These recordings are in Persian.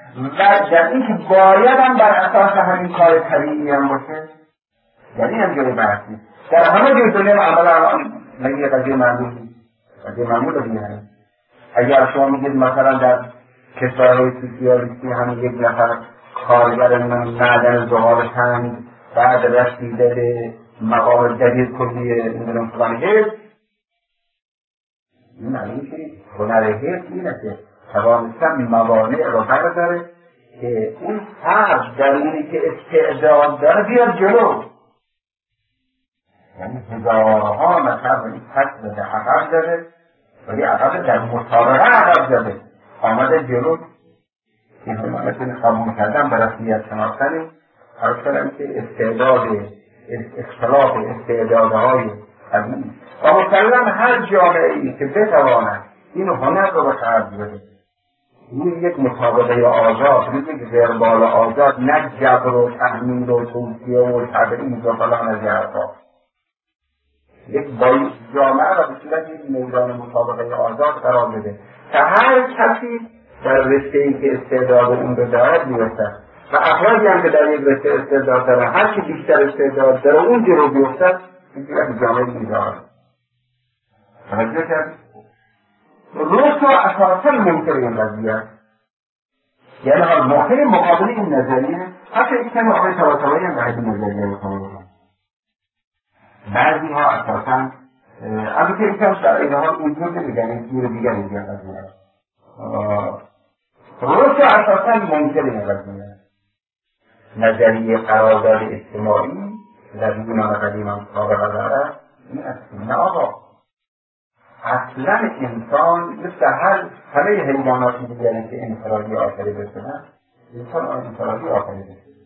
و در این که باید هم بر اساس همین کار طبیعی هم باشه، یعنی هم جای بحثی در همه جای دنیا معمولا مگه یه قضیه معمول دیگه. اگر شما میگید مثلا در کشورهای سوسیالیستی همین یک نفر کارگر معدن زغال تنگ بعد رسیده به مقام جدید کلی نمیدونم فلان حفظ، این معنی که هنر حفظ اینه که توانستن موانع رو برداره که اون فرد در اینی که استعداد داره بیاد جلو. یعنی هزارها نفر این فصل به عقب داره ولی عقب در مسابقه عقب داره آمده جلو. این همه قبول کردن به رسمیت شناختن عرض کردم که استعداد اختلاف استعدادهای طبیعی و مسلم هر جامعه‌ای که بتواند این هنر رو به خرج بده، این یک مسابقه آزاد، یک وربال آزاد، نه جبر و تحمیل و توصیه و تبعیض و فلان از این حرفا، یک جامعه را به صورت یک میدان مسابقه آزاد قرار بده که هر کسی در رشته‌ای که استعداد اون رو دارد بیفتد و افرادی هم که در یک رشته استعداد دارن هر که بیشتر استعداد داره اون جلو بیفتد، این یک جامعه میدارد. توجه کرد؟ روسو اساسا منکر این قضیه است. یعنی حال موقع مقابل این نظریه حتی این کمی آقای طباطبایی هم به حد نظریه بکنه. بعضی ها اساسا البته این کم در این حال اونجور نمیگن، این جور دیگر میگن قضیه روسو اساسا منکر این قضیه نظریه قرارداد اجتماعی در یونان قدیم هم سابقه داره. این اصلا نه آقا، اصلا انسان مثل همه حیوانات دیگری که انفرادی آفریده شدن، انسان انفرادی آفریده شده.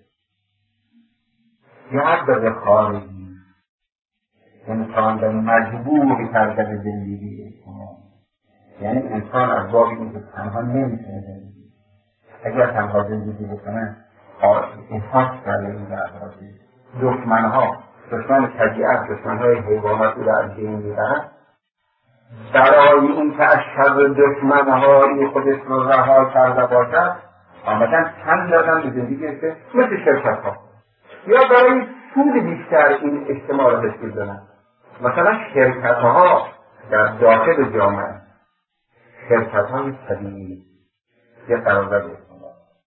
یه حد خارجی انسان به مجبور کرده به زندگی اجتماعی، یعنی انسان از باب این که تنها نمیتونه زندگی، اگر تنها زندگی بکنه احساس کرده این افرادی دشمن طبیعت، دشمنهای حیوانات رو در بین میبرد، برای این که از شر دشمنهای خودش رو رها کرده باشد آمدن تن دادن به زندگی مثل شرکت ها، یا برای سود بیشتر این اجتماع را تشکیل دادن. مثلا شرکت ها در داخل جامعه، شرکت های طبیعی یه قرارداد اجتماع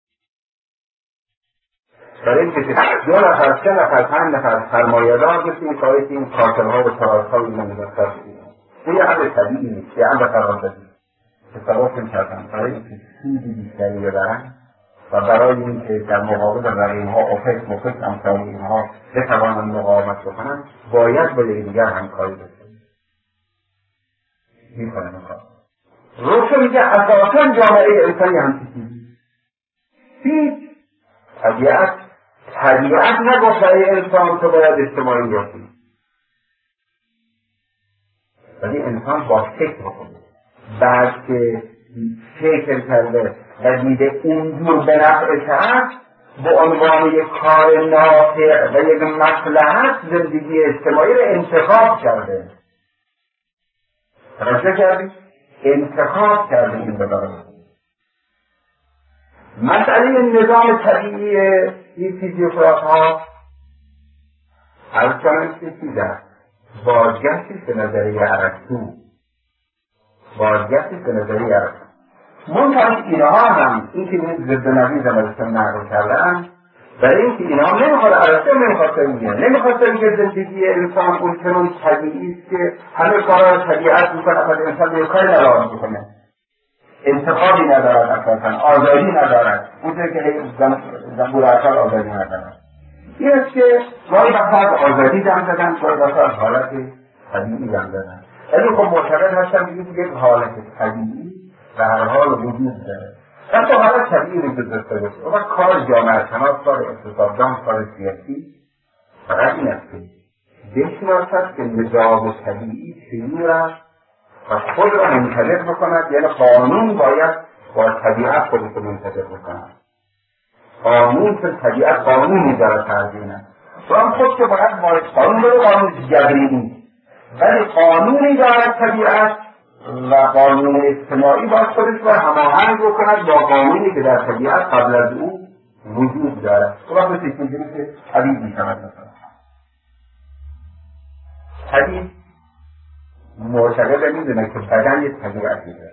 برای اینکه 2 نفر 3 نفر 5 نفر سرمایه‌دار مثل این کاری که این کارتل‌ها و تراست‌ها رو نمی‌دونستن، این یه عمل طبیعی نیست، یه عمل قراردادی تصور می‌کردن برای اینکه سودی بیشتری ببرن و برای اینکه در مقابل رقیب‌ها اوپک مفک امثال اینها بتوانند مقاومت بکنن باید با یکدیگر همکاری بکنن. می‌کنن کار روشن میگه اساساً جامعه انسانی همچین چیزی هیچ طبیعت نگفت برای انسان تو باید اجتماعی باشی، ولی انسان با فکر کنه، بعد که فکر کرده و دیده اونجور به نفعش هست به عنوان یک کار نافع و یک مصلحت زندگی اجتماعی رو انتخاب کرده. توجه کردی؟ انتخاب کرده این بداره. مسئله نظام طبیعی این فیزیوکراس ها از چنان چیزی دست بازگشتش به نظریه ارسطو، منطقه اینها هم این که ضد نویز مدرسه نقل کردن برای اینکه اینها نمیخواد ارسطو نمیخواستن که زندگی انسان اون چنون طبیعی است که همه کارها طبیعت میکنه، اصلا انسان به کاری نراحت میکنه، انتخابی ندارد، اساسا آزادی ندارد، اونطور که زنبور اصل آزادی ندارد. این است که گاهی بخواهد آزادی دم دادن، گاهی بخواهد حالت طبیعی دم دادن. ولی خب معتقد هستم که یک حالت طبیعی به هر حال وجود داره. وقتی حالت طبیعی وجود داشته باشه و کار جامعه شناس، کار اقتصاددان، کار سیاسی فقط این است که بشناسد که نظام طبیعی چگونه است و خود را منطبق بکند. یعنی قانون باید با طبیعت خودش را منطبق بکند. قانون که طبیعت قانونی داره ترجیحاً و هم خود که باید قانون جبری نیست، ولی قانونی دارد طبیعت و قانون اجتماعی باید خودش رو هماهنگ بکند با قانونی که در طبیعت قبل از او وجود دارد. تو وقت اینجوری که حدید میشود مثلا حدید معتقد میدونه که بدن یک طبیعتی داره.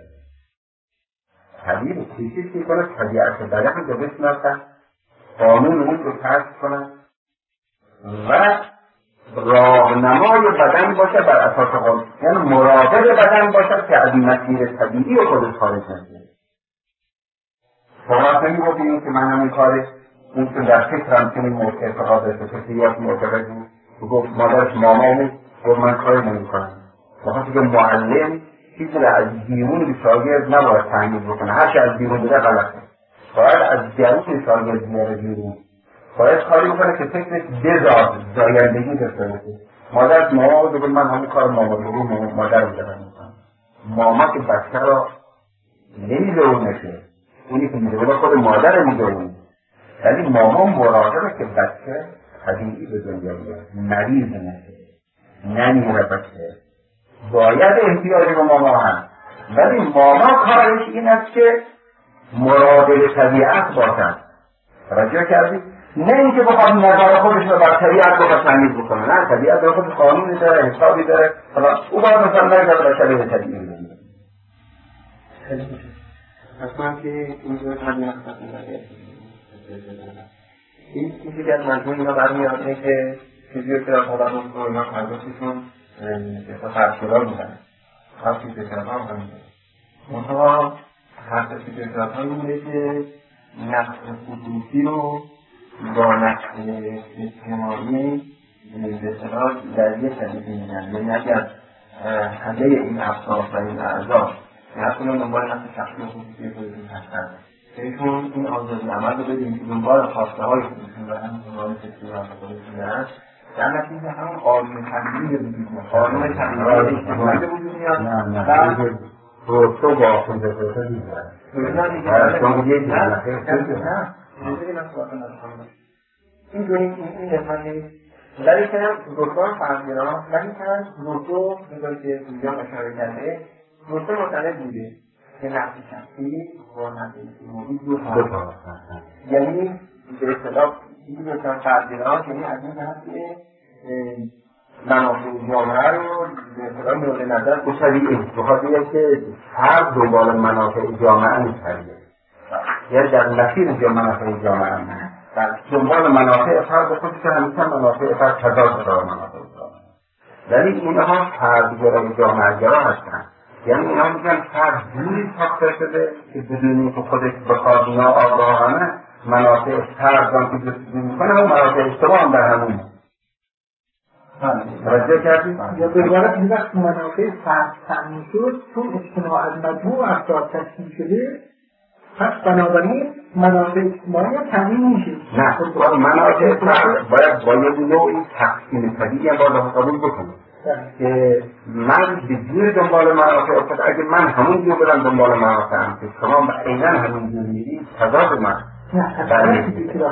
حدید تشخیص میکنه طبیعت بدن رو بشناسد، قانون اون رو کشف کنند و راهنمای بدن باشد بر اساس قانون، یعنی مراقب بدن باشد که از مسیر طبیعی و خودش خارج نشه. شما نمی‌گفتیم که من همین کار اون که در فکرم چنین موقع اعتقاد داشته کسی یک معتقد بود گفت مادرش مامامو گفت من کاری نمی‌کنم. بخاطر که معلم چیزی را از بیرون به شاگرد نباید تحمیل بکنه، هر چه از بیرون بوده غلطه. باید از درون شاگرد بیاره بیرون، باید کاری بکنه که فکرش بزاد زایندگی داشته باشه. مادر ماما بگه من همون کار ماما بگه مادر رو دارم میکنم. ماما که بچه را نمیدونه، اونی که میدونه خود مادر میدونه، ولی ماما مراقبه که بچه طبیعی به دنیا بیاد، مریض نشه، نمیره بچه. باید احتیاج به ماما هست، ولی ماما کارش این است که مراقب طبیعت باشد. توجه کردید؟ نه اینکه بخواد نظر خودش رو بر طبیعت رو تمیز بکنه، نه، طبیعت رو خودش قانونی داره، حسابی داره، او باید مثلا نگذاره به شبیه طبیعی رو بگیره. خیلی خوشم. اصلا که اینجور تبیه نخصت می‌داره. این چیزی که از مجموع اینا برمیاد اینه که فیزیوتراپی و اینا هردوششون احساس فرشورا بودن. هر فیزیوتراپی هم همینه. منطقه هر فیزیوتراپی میده که نقص خصوصی رو با نقص اجتماعی به اصطلاح در یک طریقی میدن. یعنی اگر همه این افراد و این اعضا نکنون دنبال نقص شخصی و خصوصی خودشون هستن، بهشون این آزادی عمل رو بدیم که دنبال خواسته های خودشون و هم دنبال فکری و خودشون دارن، در نتیجه همون قانون طبیعی وجود میاد، قانون طبیعی اجتماعی به وجود میاد. نه روستو با خونده روستو دیگرد این قسمت نیست. ولی که روستو هم فرمگران ولی که روستو بذاری که اینجا اشاره کرده، روستو معتقد بوده که نقص شخصی و نقص اجتماعی دو تا، یعنی به اصطلاح این دوستان فرمگران یعنی از این جهت که منافع جامعه رو به اصطلاح مورد نظر طبیعی بخاطر که هر دنبال منافع جامعه نیستیه، یعنی در مسیر منافع جامعه در دنبال منافع فرد خودش همیشه منافع فرد تضاد داره منافع جامعه، ولی اینها فردگرای جامعه گرا هستن. یعنی اینها میگن فرد جوری ساخته شده که بدون اینکه خودش بخواد ناآگاهانه منافع فرد را که جستجو میکنه و منافع اجتماع هم در همونه. توجه کردید؟ یا به عبارت این وقت منافع فرد تامین شد چون اجتماع از مجموع افراد تشکیل شده، پس بنابراین منافع اجتماعی تامین میشه. نه، منافع فرد باید با یک نوعی تقسیم طبیعی هم باید قبول بکنم که من به جور دنبال منافع خود، اگه من همون جور برم دنبال منافعم که شما عیناً همون جور میرید تضاد من نظر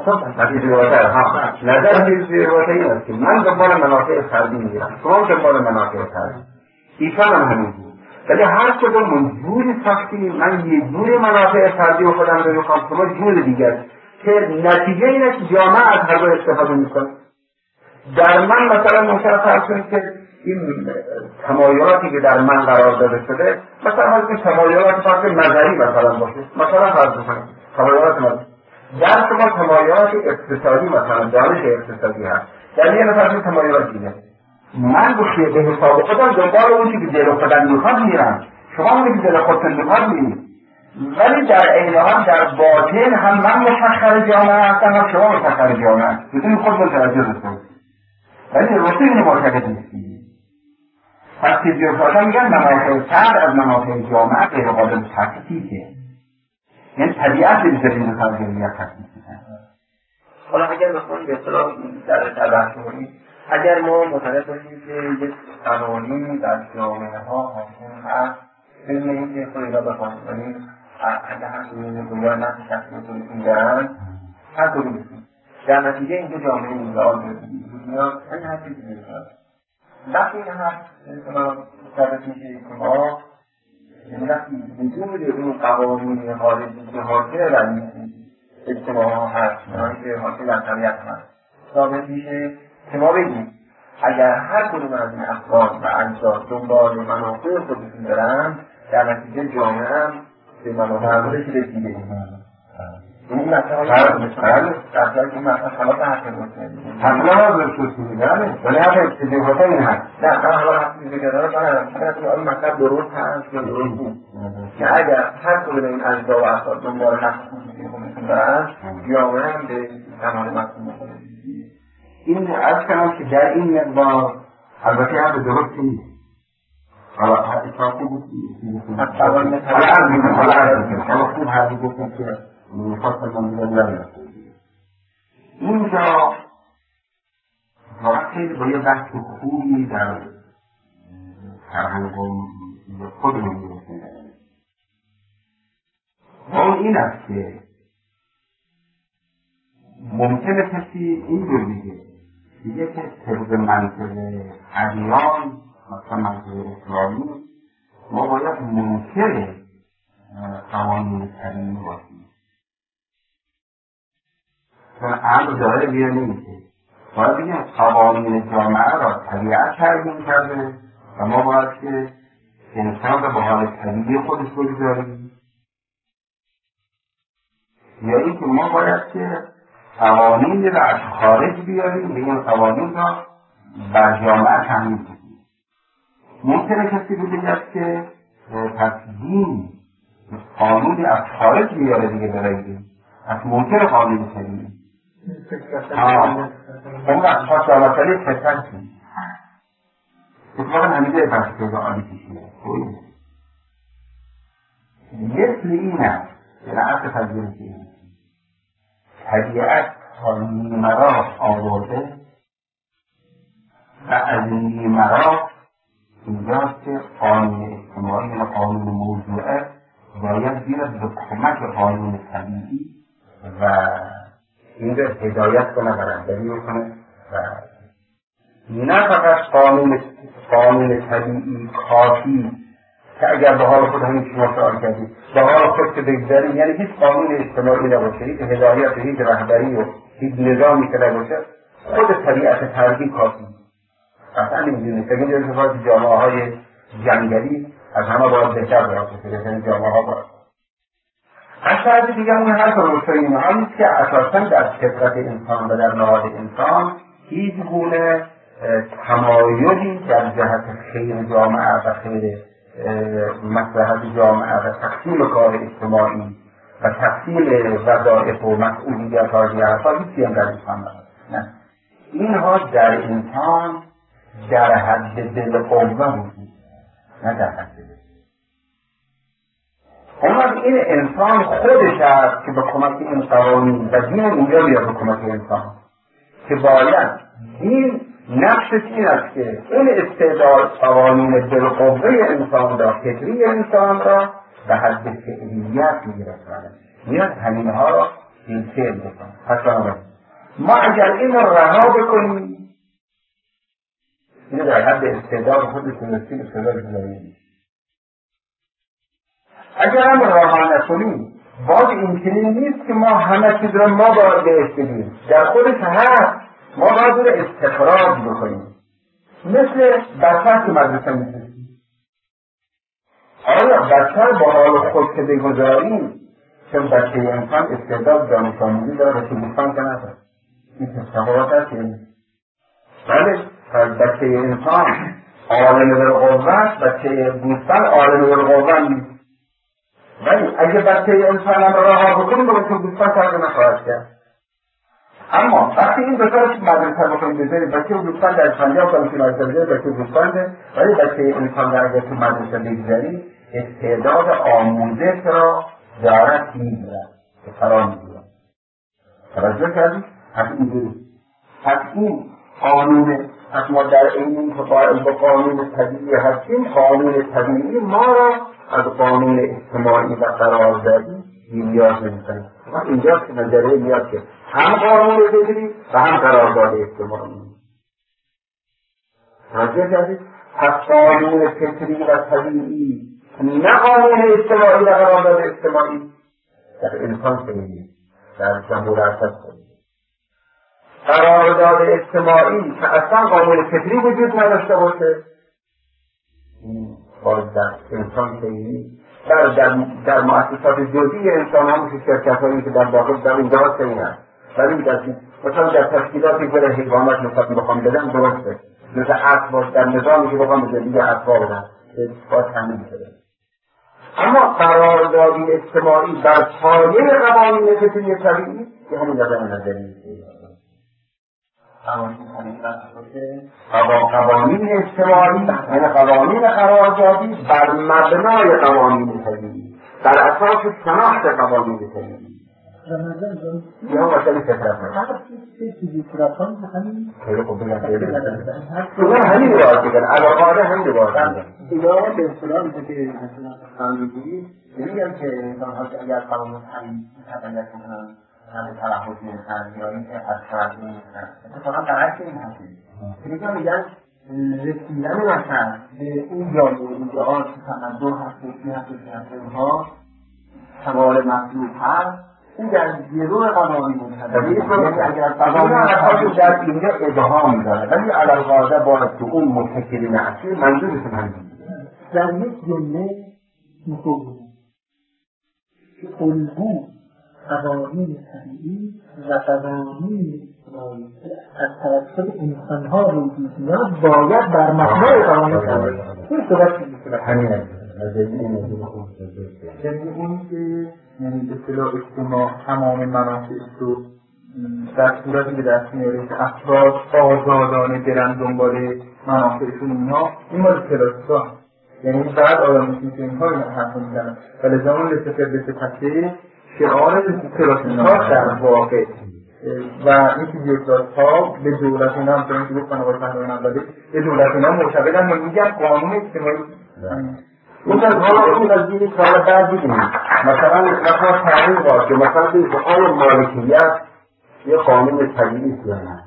فیزیوتراپی این است که من دنبال منافع فردی میگیرم، شما دنبال منافع فردی، ایشان هم همین جور، ولی هر کدوم من جوری ساختیم، من یه جور منافع فردی و خودم رو میخوام، شما جور دیگر که نتیجه اینه که جامعه از هر دو استفاده میکنه. در من مثلا ممکنه فرض کنید که این تمایلاتی که در من قرار داده شده مثلا از این تمایلات فرض نظری مثلا باشه، مثلا فرض کنید تمایلات نظری در شما تمایلات اقتصادی مثلا دانش اقتصادی هست، در یه نفر تمایلات دیگه، من به حساب خودم دنبال اون چیزی که دل خودم میخواد میرم، شما اونی که دل خودتون میخواد میرید، ولی در عین حال در باطن هم من مسخر جامعه هستم هم شما مسخر جامعه هست، بدون خود متوجه بشید، ولی رسول اینو معتقد نیستید. پس فیزیوتراپی میگن منافع فرد از منافع جامعه غیر قابل تفکیکه، یعنی طبیعت به زمین فرضیت تفکیک میکنه. حالا اگر بخوایم به اصطلاح در بحث کنیم، اگر ما معتقد باشیم که یک قوانینی در جامعه ها حاکم هست بدون اینکه خود اینا بخوایم کنیم، اگر هر کدوم دنبال نقص شخصی خودشون دارن هر کدومشون در نتیجه اینکه جامعه ایدئال به وجود میاد، این هر چیزی میشه. وقتی این هست اصطلاح ثابت میشه که ما یعنی وقتی وجود این قوانین خارجی که حاصل بر این اجتماع ها هست، که حاصل بر طبیعت هست ثابت میشه که ما بگیم اگر هر کدوم از این افراد و اجزا دنبال منافع خودشون دارن، در نتیجه جامعه هم به منافع خودش رسیده. این مثلا در این مثلا خلاف حرف درسته حالا درسته میگه ولی حرف اتفاقا این هست. نه من حالا حرف میگه من این مطلب درست هست یا درست نیست که اگر هر کدوم این اجزا و افراد دنبال حق خودشون دارن، جامعه هم به کمال مطلوب خودش. این عرض کنم که در این مقدار البته حرف درست نیست. حالا اتفاقا خوب حرفی گفتم که میخواستم من دیگر نمیرسه. اینجا واقعا خیلی با یه بحث خوبی در فرهنگ خودمون میرسه. اون این است که ممکنه کسی این رو دیگه که طبق منطق ادیان مثلا منطق اسلامی ما باید منکر قوانین طبیعی باشیم. چون امر داره بیا نمیشه. باید بگیم قوانین جامعه را طبیعت تعیین کرده و ما باید که انسان را به حال طبیعی خودش بگذاریم، یا اینکه ما باید که قوانین را از خارج بیاریم و این قوانین را بر جامعه تحمیل کنیم. ممکنه کسی بگوید که پس دین قانونی از خارج بیاره دیگه براییم، از منکر قانون کنیم. اون وقت خواست مسئله فطرت کنیم. اتفاقا همیده بحث پیدا عالی کشیده مثل این است که نعرف تذیره که این طبیعت تا نیمراه آورده و از نیمراه اینجاست که قانون اجتماعی و قانون موضوعه باید بیاد به کمک قانون طبیعی و این رو هدایت کنه و رهبری کنه و نه فقط قانون طبیعی کافی که اگر به حال خود همین شما سوال کردید به حال خود که بگذاریم، یعنی هیچ قانون اجتماعی نباشه، هیچ هدایت، هیچ رهبری و هیچ نظامی که نباشه، خود طبیعت فردی کافی. اصلا نمیدونید که این ارتفاعات جامعه های جنگلی از همه باید بهتر براسته یعنی جامعه ها باید از طرف دیگه اون حرف روشوی اینها نیست که اساسا در فطرت انسان و در نهاد انسان هیچ گونه تمایلی در جهت خیر جامعه و خیر مصلحت جامعه و تقسیم کار اجتماعی و تقسیم وظایف و مسئولیت ها هیچی هم در انسان نه. اینها در انسان در حد دل قوه وجود نه در حد دل. اما این انسان خودش است که به کمک این قوانین و دین اینجا بیاد به کمک انسان که باید دین نقشش این است که این استعداد قوانین دلقوه انسان را فطری انسان را به حد فعلیت میرساند، میاد همین ها را این فعل بکنه. پس ما اگر این را رها بکنیم این در حد استعداد خودش رسید استعداد بزنیم. اگر هم رها نکنیم باز این چنین نیست که ما همه چیز را ما باید بهش بدیم، در خودش هست، ما باید رو استخراج بکنیم. مثل بچه که مدرسه می‌رسیم، آیا بچه با حال خود که بگذاریم، چون بچه انسان استعداد دانش آموزی داره بچه دوستان که نداره، این تفاوت هست که بله بچه انسان عالم بالقوت، بچه دوستان عالم بالقوت نیست. ولی اگه بچه انسان هم رها بکنیم با بچه دوستان فرق نخواهد کرد. اما وقتی این دوتا رو مدرسه بکنیم بذاریم بچه دوستان در 50 سال که مدرسه بذاریم بچه دوستان ده، ولی بچه انسان در اگر تو مدرسه بگذاریم استعداد آموزش را دارد میگیرد که فرا میگیرد. توجه کردیم؟ پس این قانون از ما در این که قائل به قانون طبیعی هستیم، قانون طبیعی ما را از قانون اجتماعی و قراردادی نیاز نمی‌کنیم. اینجاست که نظریه میاد که هم قانون فطری و هم قرارداد اجتماعی. توجه کردید؟ پس قانون فطری و طبیعی نه قانون اجتماعی و قرارداد اجتماعی در انسان سنگی در جمهور اساس قرارداد اجتماعی که اصلا قانون فکری وجود نداشته باشه باید در انسان سنگی در مؤسسات جزئی انسان ها مثل شرکت هایی که در داخل در اینجا هست این هست ولی مثلا در تشکیلاتی که در حیوانات مثلا بخوام بدن درسته جز اسباب در نظامی که بخوام به زندگی اسباب بدن باید همین شده اما قراردادی اجتماعی بر پایه قوانین فکری طبیعی که همین نظری قوانین اجتماعی یعنی قوانین قراردادی بر مبنای قوانین طبیعی بر اساس شناخت قوانین طبیعی یا مسئله فطرت چیزی فطرتان همین خیلی خوب بگم همین روایت بگن علاقه همین روایت بگن اینا به اصطلاح میشه که قانونگویی نمیگن که انسان‌ها که اگر قانون همین تبعیت کنن همه تلحظ میرسن یا اینکه از فرد میرسن اتفاقا برعکس این هستید میگن رسیدن مثلا به اون جای اینجاها که تمدن هست فکری هست اونها سوال مطلوب هست این در گروه قوانین یعنی اگر قوانین در اینجا ابهام داره ولی علاقه باید تو اون متکلین اصلی منظورشون همین در یک جمله میگوید که الگو قوانین طبیعی و قوانین از توسط انسان‌ها وجود میاد باید بر مبنای قوانین طبیعی این صورت همین یعنی اون که یعنی به اصطلاح اجتماع تمام منافعش رو در صورتی به دست میاره که افراد آزادانه برن دنبال منافعشون اینها این مال کلاسیکا یعنی بعد آدم میشین که اینها این حرف میزنن ولی زمان لسفر بسه شعار کلاسیکا در واقع و این که بیوکرات‌ها به دولت اینا هم چون که گفتن آقای پهلوی نقالی به دولت اینا معتقدن و میگن قانون اجتماعی این از حالا این از دیگه سال بعد دیدیم مثلا تحقیق باشه مثلا به آیا مالکیت یه قانون طبیعی است یا نه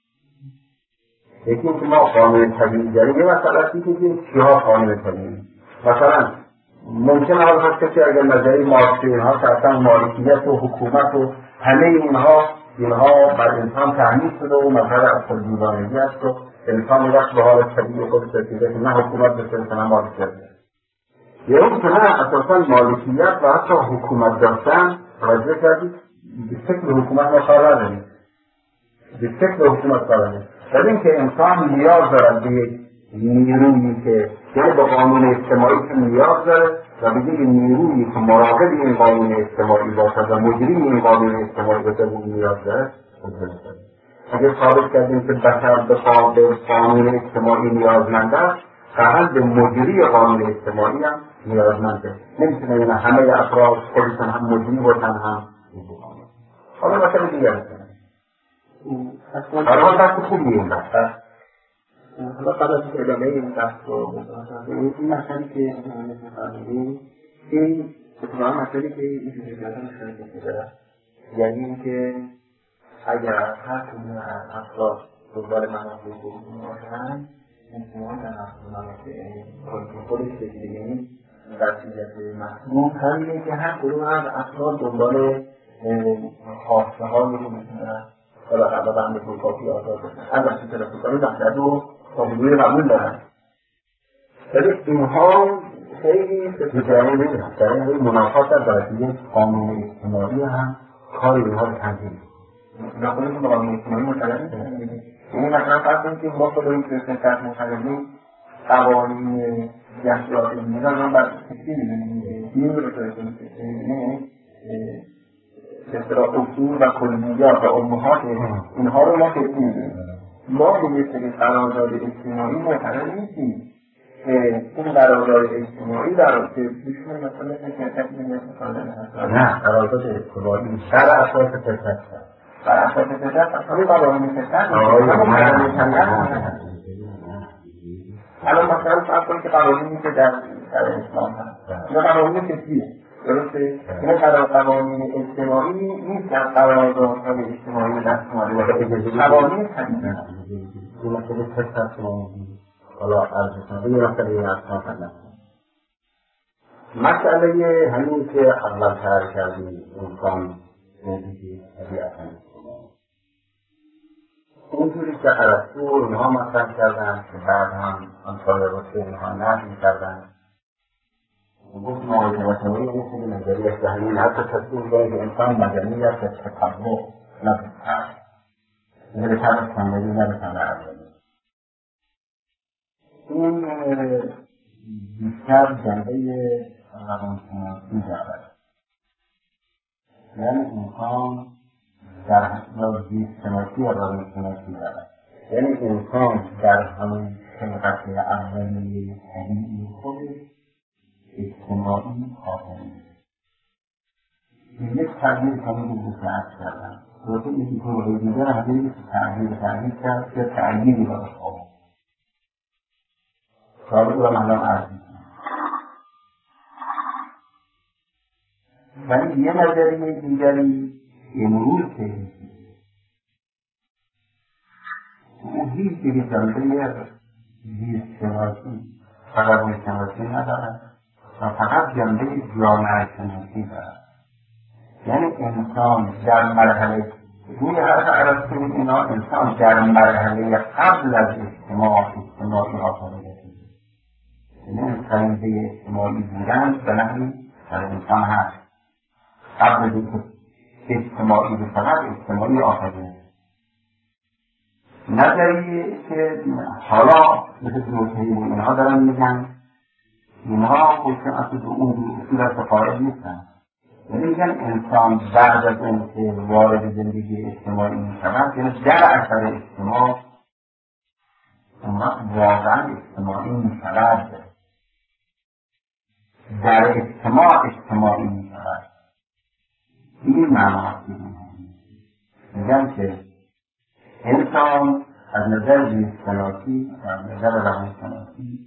یکی اینکه ما قانون طبیعی داریم یه مسئله هستی که چیها قانون طبیعی مثلا ممکنه حال هست کسی اگر نظری مارکسی اینها که اصلا مالکیت و حکومت و همه اینها بر انسان تحمیل شده و مسئله اصل دیوانگی است و انسان وقت به حال طبیعی خودش رسیده که نه حکومت بشه نه مالکیت یا این که نه اساسا مالکیت و حتی حکومت داشتن توجه کردید به شکل حکومت ما کار نداریم به شکل حکومت کار نداریم ولی اینکه انسان نیاز دارد به یک نیرویی که یعنی به قانون اجتماعی که نیاز داره و به یک نیرویی که مراقب این قانون اجتماعی باشد و مجری این قانون اجتماعی باشد نیاز داره اگر ثابت کردیم که بشر به قانون اجتماعی نیازمند است فقط به مجری قانون اجتماعی هم نیازمنده نمیتونه این همه افراد خودشون هم مجری باشن هم حالا مثلا دیگر هستن حالا دست خوبی این دست حالا قبل از ادامه این بحث رو این مسئله که می‌فرمایید این اتفاقا مسئله که این جزئیات مشخص داره یعنی اینکه اگر هر کدوم از افراد دنبال منافع خودشون باشن انسان در منافع خودش رسیدگی در صورت مطلوب همینه که هر کدوم از افراد دنبال خواسته های خودشون حالا قبل بنده کافی آزاد باشن البته کلاسیکان مطلب رو قابلیت قبول دارن ولی اینها خیلی جایی نمیدن در این منافات در برسیده قانون اجتماعی هم کار اینها رو تنظیم نخونشون به قانون اجتماعی مطلب نیستن یعنی مثلا فرض کنید که ما خودمون که سنت مطلبی قوانین جهشیات میدن هم بر فکری میدونیم این رو یعنی به اصطلاح اصول و کلیات و امهات اینها رو ما فکری میدونیم ما به یک سری قرارداد اجتماعی معتقد نیستیم که این قرارداد اجتماعی در که بیشتر مثلا نه قرارداد اجتماعی بر اساس فطرت بر اساس فطرت همین قوانین فطرت الان مثلا فرض کنید که قوانینی که در اسلام هست یا قوانین فطریه درسته؟ این قوانین اجتماعی نیست در قراردادهای اجتماعی دست اومده قوانین طبیعی این مسئله فطرت رو حالا ارزشن به یه مسئله این اصلا فرد مسئله همین که اول تر کردیم انسان زندگی طبیعتا اونجوری که ارسطو اینها مطرح کردن که بعد هم امثال رسول اینها نقل کردن گفت معایده‌های این خیلی نظریه ذهنی حتی تصدیق داره که انسان مدنی است که تطبع نبودتر نبتر سندگی نبتر اولی این بیشتر جنبه روانشناسی دارد یعنی انسان در زیستشناسی و روانشناسی دارد یعنی انسان در همون خلقت اولیه طبیعی خودش اجتماعی آفرین یک تعبیر کنید که بسیار کردن دوسته یکی طور دیگر همه یک تعبیر کرد که تعبیری براش آمد سابق و مهلان عرض میکنم ولی یه نظریه دیگری امروز که اون هیچ دیگه جنبه زیستشناسی و روانشناسی ندارد و فقط جنبه جامعه شناسی دارد یعنی انسان در مرحله روی حرف ارسطو اینا انسان در مرحله قبل از اجتماعی آفریده شده یعنی انسان به اجتماعی بودن به نحوی در انسان هست قبل از اینکه اجتماعی بشود اجتماعی آفریده نظریه که حالا مثل دوتهی و اینها دارن میگن اینها خودشون اصلا به اون اصول از قائل نیستن یعنی میگن انسان بعد از اینکه وارد زندگی اجتماعی میشود یعنی در اثر اجتماع واقعا اجتماعی میشود در اجتماعی میشود این معنی میگن که انسان از نظر زیستشناسی و از نظر روانشناسی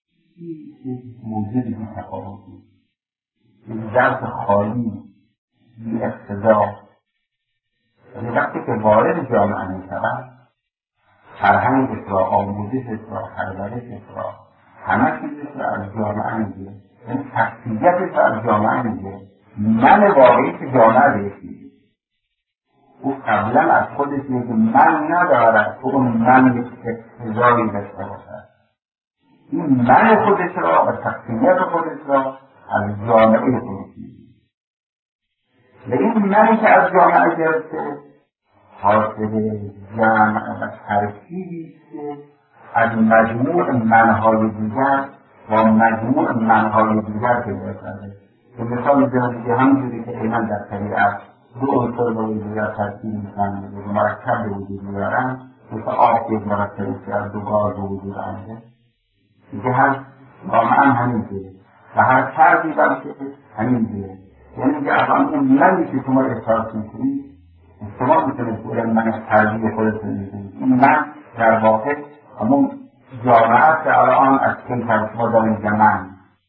موجود بی تفاوتی یک ظرف خالی بی اقتضا یعنی وقتی که وارد جامعه میشود فرهنگش را آموزشش را پرورشش را همه چیزش را از جامعه میگیره یعنی شخصیتش را از جامعه میگیره من واقعی که جامعه بهش میگیره او قبلا از خودش میگه من ندارد که اون من یک اقتضایی داشته باشد این من خودش را و شخصیت خودش را از جامعه خودش میگیره و این منی که از جامعه گرفته حاصل جمع و ترکیبی که از مجموع منهای دیگر و مجموع منهای دیگر پیدا کرده به مثال میزنم که همونجوری که اینا در طبیعت دو عنصر با دیگر ترکیب میشن و مرکب به وجود میارن مثل آب یک مرکبی که از دو گاز به وجود آمده دیگه هم جامعه همینجوره و هر فردی بلکه همینجوره یعنی که الان اون منی که شما احساس میکنید شما میتونید بودن من از تربیه خودتون میکنید این من در واقع همون جامعه که الان از کل طرف ما داریم که من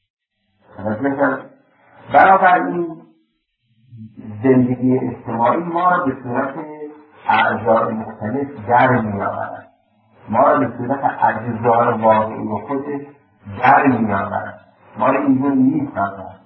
بنابراین زندگی اجتماعی ما را به صورت اعضای مختلف در میآورد ما را به صورت اجزای واقعی و خودش در میآورد ما را اینجور میسازد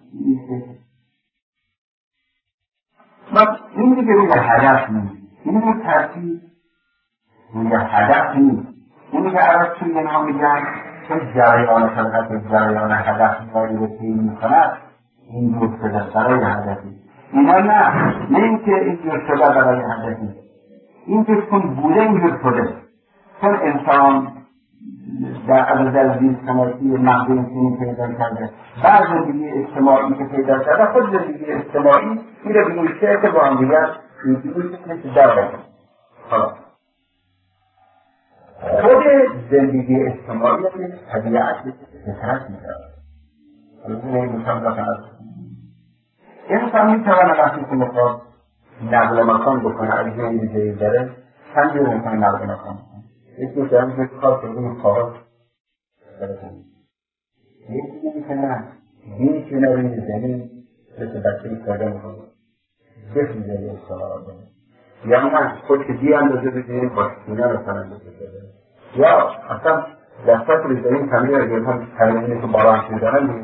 این دیگه روی هدف نیست این دیگه ترتیب روی هدف نیست این که عرض توی اینها میگن که جریان خلقت جریان هدف ماری رو طی میکند این جور شده برای هدفی اینا نه این که این جور شده برای هدفی این که چون بوده این جور شده چون انسان در زیستشناسی مقدوم چنین پیدا کرده بعد زندگی اجتماعی که پیدا کرده خود زندگی اجتماعی میره به این شعر که با هم دیگر اینجوری مثل در باشد خود زندگی اجتماعی که طبیعت فطرت میدارد انسان میتواند وقتی که میخواد نقل مکان بکنه از جایی به جایی بره چند جور میتونه نقل مکان بکنه یکی میتونه که کار که روی کار برسنید یکی میتونه دینی که روی زمین مثل بچه پیدا میکنه بخیزه اصطلاح بکنه یا نه خود که دی اندازه بگیریم با سینه مثلا بکنه یا اصلا در سطح زمین تمرین اگر هم تمرینی که باران میدارن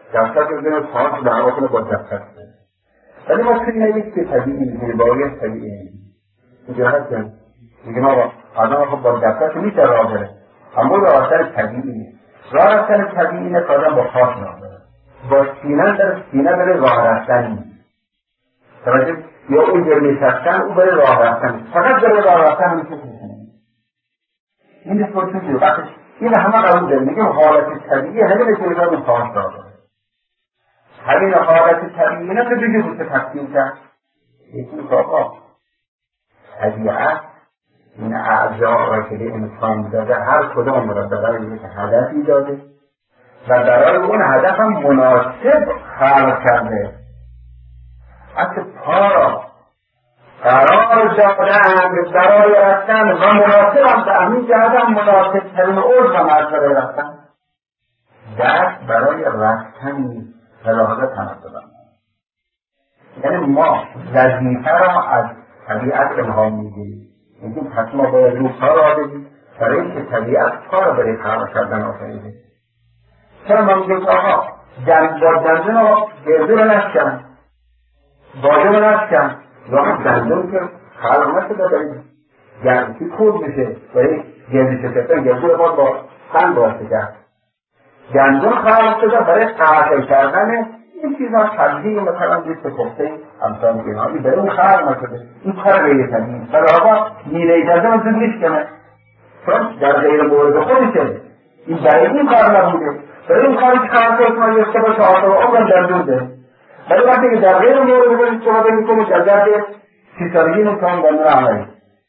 دفتر رو بزنه پاس در آقا کنه با دفتر. ولی ما توی نوید که طبیعی میگه باید طبیعی نمیگه. اینجا هستن میگه ما آدم خب با دفتر میشه راه بره، اما راه رفتن طبیعی نیست. راه رفتن طبیعی نیست آدم با پاس راه بره، با سینه در سینه بره راه رفتن نیست. توجه یا اون جر نشستن او بره راه رفتن، فقط بره راه رفتن میشه کنه. این دفعه چیزی وقتش این همه قبول داره، میگه حالت طبیعی همین که اینا رو پاس راه بره. همین حالت طبیعی نه که دیگه روز تقسیم کرد. یکی آقا طبیعت این اعضا را که به انسان داده هر کدام را برای یک هدفی داده و برای اون هدف هم مناسب خلق کرده. حتی پا را قرار دادن برای رفتن و مناسب هم به همین جهت هم مناسب ترین عضو هم از برای رفتن. دست برای رفتن راه تناسب. یعنی ما وظیفه را از طبیعت الهام میگیریم. میگیم پس ما باید رو پا را بدیم برای اینکه طبیعت پا را برای خلق کردن آفریده. چرا ما میگیم آقا با دندون را گردو را نشکن، باجه را نشکن، یا دندون که خلق نشده برای گردی خود میشه برای گردی شکستن، گردو را باید با سن باسته کرد. دندون خلق شده برای قطع کردن این چیزها تبدیل مثلا دیست کفته امثال اینهایی برای اون خلق نشده. این کار غیر طبیعی است. برای آقا میله دندون رو زود میشکنه چون در غیر مورد خودشه. این برای این کار نبوده، برای این کاری که خلق کنه یسته باشه آقا عمرم دندون ده. ولی وقتی که در غیر مورد خودش استفاده میکنه در درد 30 سالگی میکنم دندون عملی.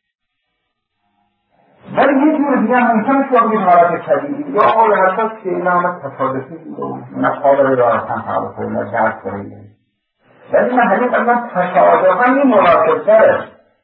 ولی یه جور دیگه هم ممکنه که بگید حالت طبیعی یا آقای حساس که این همه تصادفی نه قابل راحتن حالا کنید نه درد کنید. ولی من همین قدم تصادفا این مناسبتره،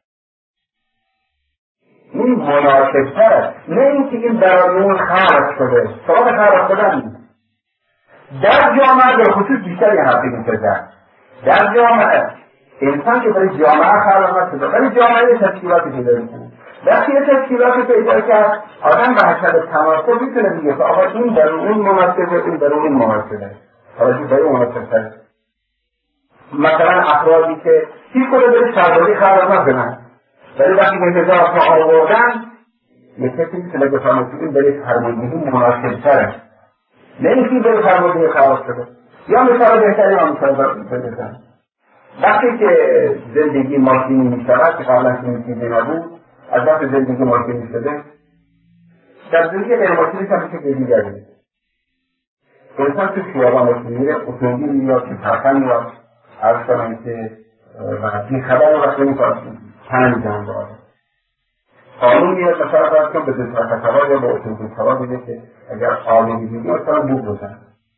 این مناسبتره، نه اینکه این برای اون خلق شده. سوال خلق شدن نیست. در جامعه به خصوص بیشتر یه حرفی می‌زنه. در جامعه انسان که برای جامعه خلق نشده، ولی جامعه تشکیلاتی پیدا می‌کنه. وقتی یه تشکیلاتی پیدا کرد آدم به حسب تناسب میتونه دیگه که آقا این برای اون مناسبه، این برای اون مناسبه، حالا برای اون مناسبه. مثلا افرادی که هیچ کنه برای سربازی خلق نکنن، ولی وقتی که انتظار پا آوردن یه کسی میتونه بفهمه که این برای فرماندهی مناسب‌تره، نه اینکه برای فرماندهی خلق شده. یا مثال بهتری هم بزنم، وقتی که زندگی ماشینی میشود که قبلا چنین چیزی نبود، از وقت زندگی ماشینی شده در زندگی غیر ماشینی هم میشه که دیگری انسان تو خیابان میره اتومبیل میاد که پرفن میاد عرض کنم که بیخبر وقت نمیکنه تنه میزنن به آدم. قانون میاد مثلا فرض کن به دوسترک سوار یا به اتومبیل سوار میگه که اگر آلودگی دیدی مثلا بوق بزن.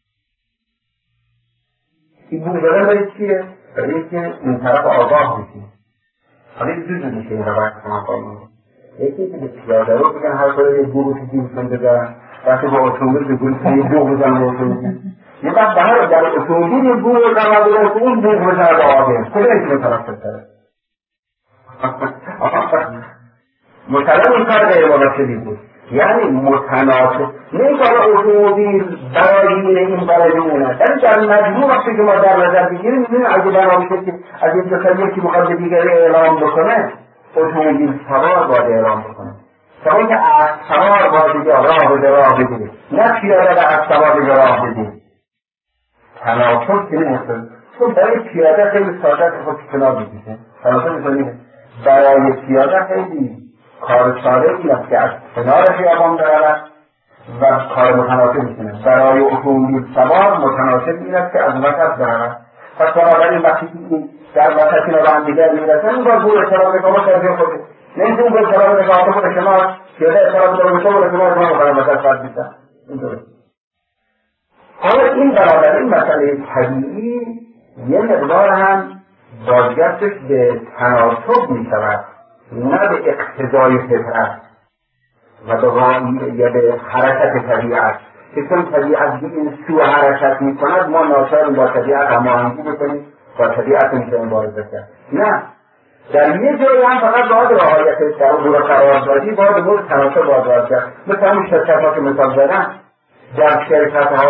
این بوق زدن برای چیه؟ برای اینکه این طرف آگاه میشه. حالا این دو میشه این روایت کنم قانون. یکی که به پیاده رو بگن هر کاره یه بوق تو گوشتون بزن، وقتی با اتومبیل به گوشتون یه بوق بزن به اتومبیل. یه وقت بهر در اتومبیل یه بوق بزن و اون بوق بزن به آدم. کجا میتونه طرف بزنه؟ مثلا این کار غیر مناسبی بود. یعنی متناسب نه که اتومبیل برای این برای اونه، ولی در مجموع وقتی که ما در نظر بگیریم می‌بینیم اگه بنابراین که از این دو یکی بخواد به دیگری اعلام بکنه اتومبیل سوار باید اعلام بکنه، سوار که اسب سوار باید راه بده، نه پیاده به اسب سوار دیگه راه بده. تناسب که نمی‌خواد، چون برای پیاده خیلی ساده که خود کنار بکشه. تناسب می‌کنیم برای پیاده خیلی کار ساده این است که از کنار خیابان برود و کار متناسب میکنه. برای اتومبیل سوار متناسب این است که از وسط برود. پس بنابراین وقتی که در وسط اینا به هم دیگر میرسن این باید بود احترام رقابت در خود نمیشه اون باید احترام رقابت خود شما پیاده احترام در خود شما ما برای وسط فرد بیشتر اینطوره. حالا این بنابراین مسئله طبیعی یه مقدار هم بازگشتش به تناسب میشود، نه به اقتضای فطرت و به حرکت طبیعت. که چون طبیعت به این سو حرکت میکند ما ناچاریم با طبیعت هماهنگی بکنیم، با طبیعت میتونیم مبارزه کرد. نه، در یه جایی هم فقط باید رعایت در امور قراردادی باید امور تناسب باید کرد. مثل همین شرکت ها که مثال زدن، در شرکت ها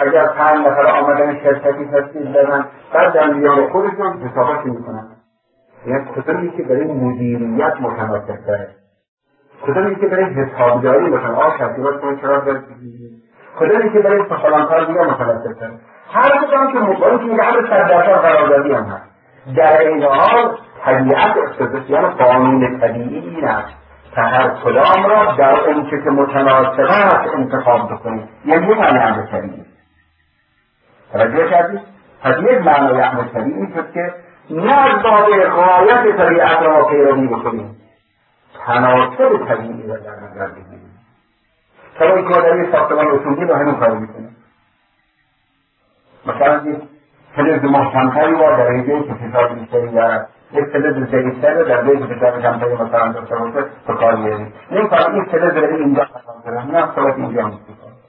اگر 5 نفر آمدن شرکتی تشکیل دادن بعد در میان خودشون حساباتی میکنن. یعنی کدومی که برای مدیریت متناسب داره، کدومی که برای حسابداری مثلا تشکیلات کنه چرا داره، کدومی که برای فلان کار دیگه متناسب داره. هر کدام که مطمئن که میگه همه 100% قراردادی هم هست. در این حال طبیعت اقتصادی قانون طبیعی این است که هر کدام را در اون که متناسب است انتخاب بکنید. یعنی این معنی امر طبیعی. توجه کردید؟ پس یک معنای امر طبیعی این شد که نه از باب غایت طبیعت را پیروی بکنید، تناسب طبیعی را در نظر بگیرید. چرا این که در یک ساختمان اصولی رو همین کار میکنه. مثلا یک فلز محکمتری را در اینجایی که فشار بیشتری دارد، یک فلز ضعیفتر را در جایی که فشار کمتری مثلا داشته باشه به کار میارید. این کار این فلز را اینجا قرار دارد، نه صورت اینجا نیست.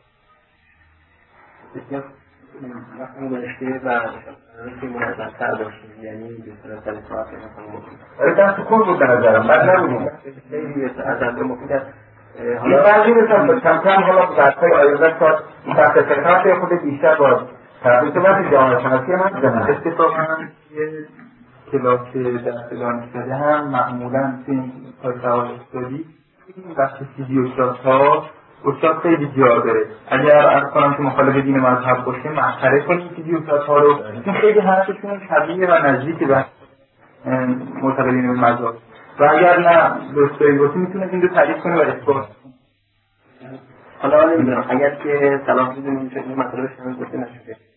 اون رشته و رشته منظم‌تر باشیم، یعنی به صورت ساعت مثلا در سکون بود به نظرم، بعد نبودیم خیلی از انجام مفید است. این فرقی نیستم کم کم حالا بحث‌های آیوزت شد تحت فکرات خود بیشتر باز تحت وقتی جامعه شناسی من بزنم. اتفاقا یه کلاس درس دانشکده هم معمولا توی این کار سوال اقتصادی این بخش فیزیوشناس‌ها استاد خیلی جا داره. اگر عرض کنم که مخالف دین مذهب باشه مسخره کنیم فیزیوشناس‌ها رو، این خیلی حرفشون شبیه و نزدیک به معتقدین مذهب و اگر نه دوستایی باشه میتونه این رو تعریف کنه و اثبات. حالا نمیدونم اگر که صلاح بدونیم چه این مطالبش هم گفته نشده